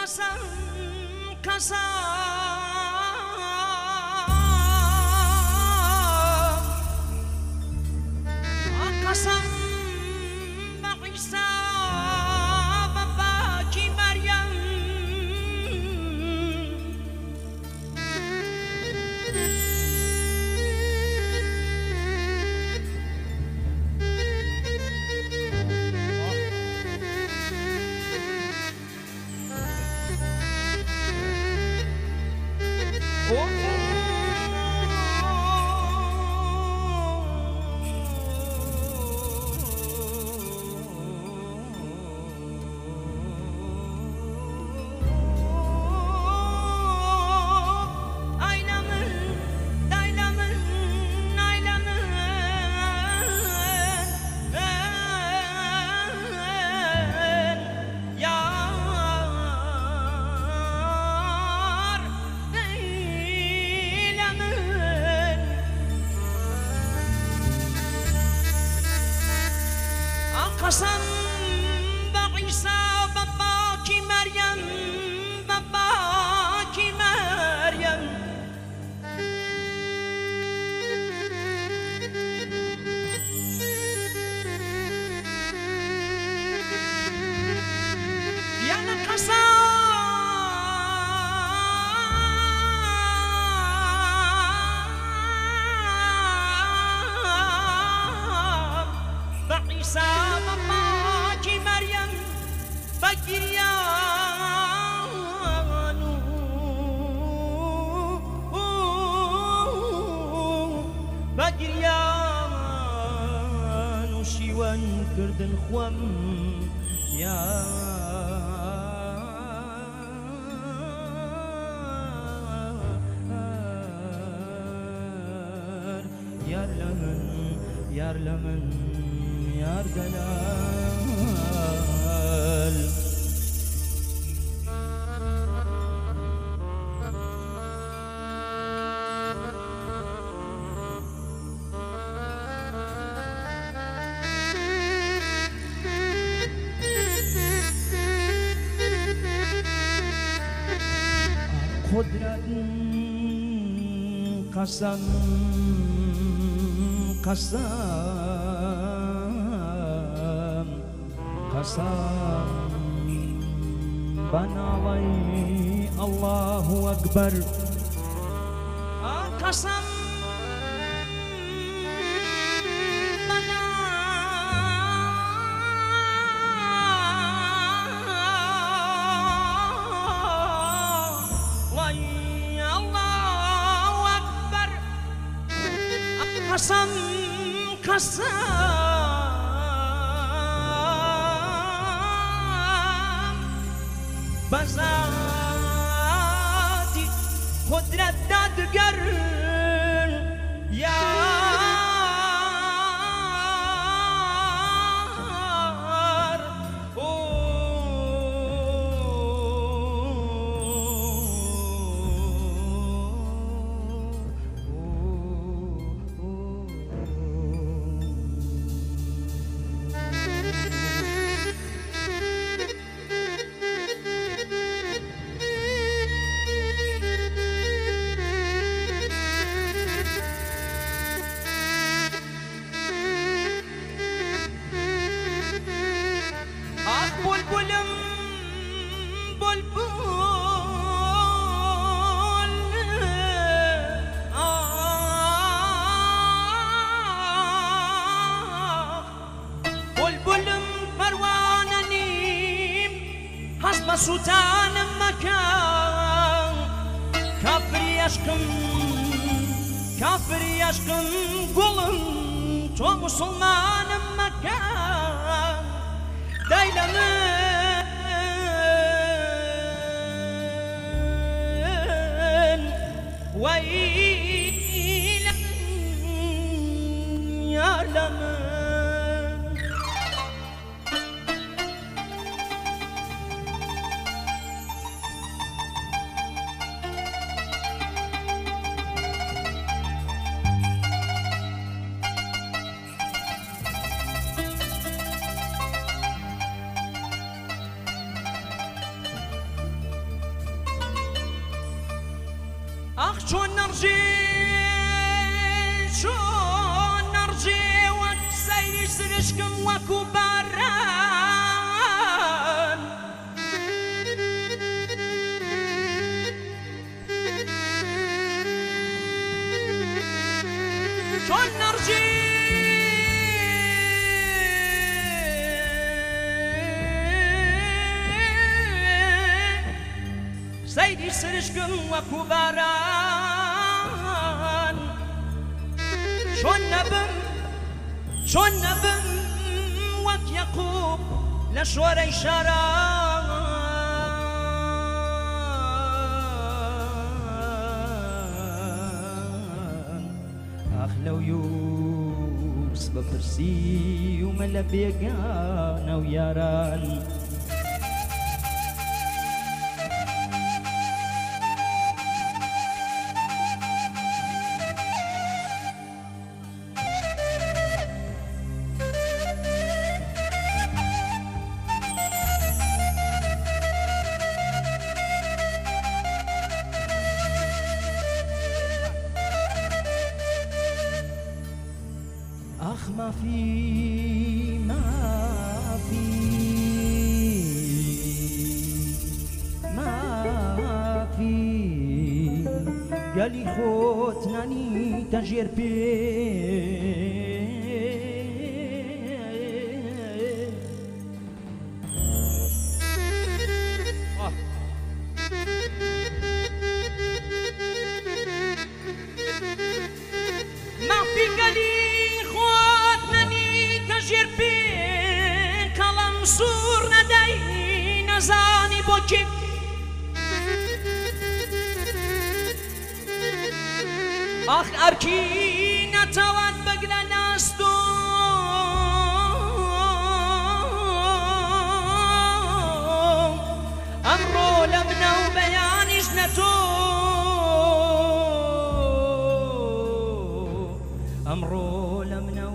قسم قسم قسم به عیسی و باکی مریم قسم به عیسی و باکی مریم و باکی مریم یعنی قسم به عیسی بگریان و شیوان کردن خوام یار لمن یار لمن یار دلال قدرت قسم قسم قسم بناوي الله أكبر قسم قسم قسم بذاتی قدرت دادگر یار بلبلم بلبل بلبلم پرواننیم حسب سلطان مکان کافری aşkım gülüm تو مسلمانم مکان دایلمن ویلم یارلمن چون نرجی وەک سەیری سرشکم وەکو باران چون نرجی سەیری سرشکم وەکو باران چون نبم وەک یەقوب لە شۆرەی شاران ئاخ لەو یوس بەپرسی ومە لە بێگانە و یاران ما في قالي خوت ناني تجير بي ما في قالي سور ندای نزانی با کی آخ ارکی نتوان بگل نستو امرو لمنو بیانش نتو امرو لمنو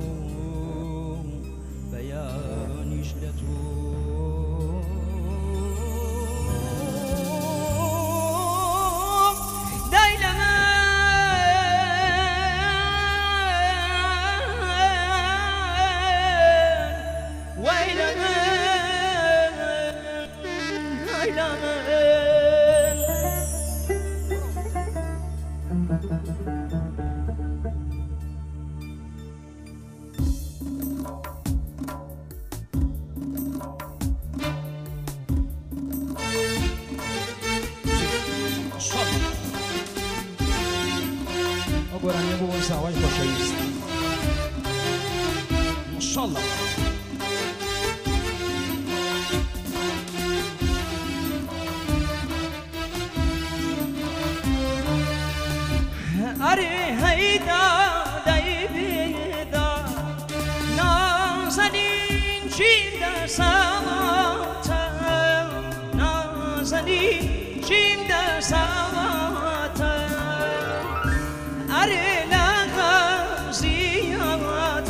گرانه بو زواج باشیست ماشاءالله اره هیدا دای بیدا نازنین چیمده سواتا نازنین چیمده سواتا اره لغزیات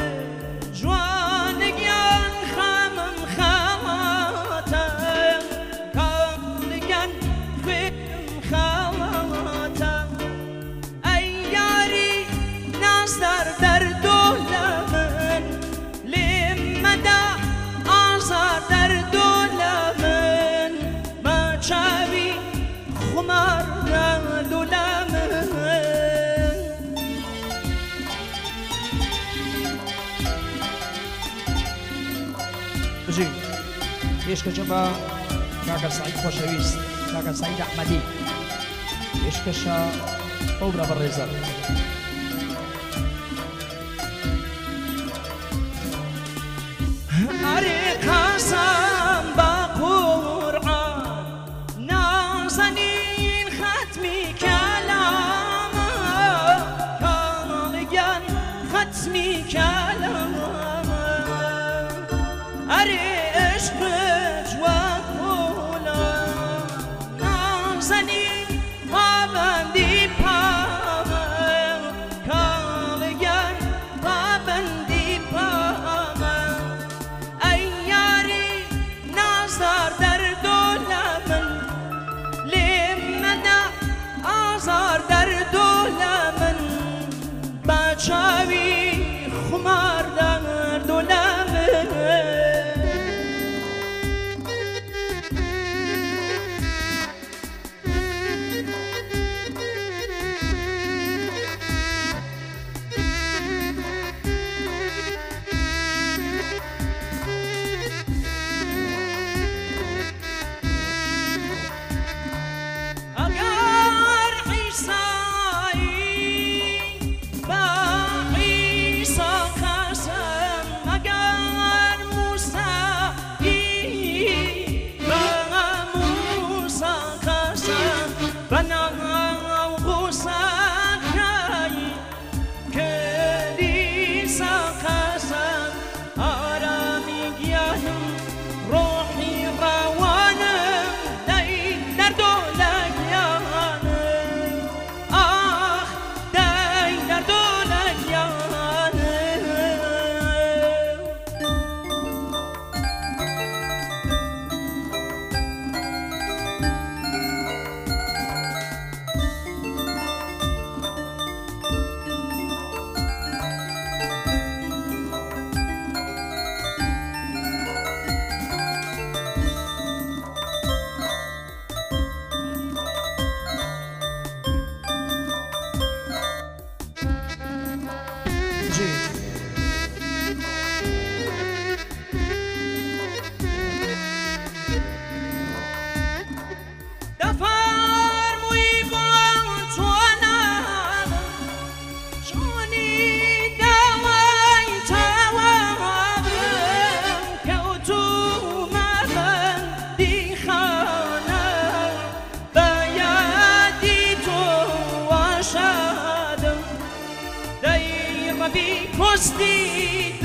جوانگیان خمم خواتا کاملگان خویم خواتا ای یاری نازدار در دولمن لیمدا آزار در دولمن ما چاوی خمار دولمن بجي يشكى جنبا كاكا سعيد خوشويست كاكا سعيد أحمدي يشكى شا أوبرا بالرزق أري قسم بقرآن نازنين ختمي كلام كامليا ختمي كلام أري عشق جواكولا نازنين پابندی پامن کامليا پابندی پامن ای یاری نازدار در دولمن لیمنا آزار پستی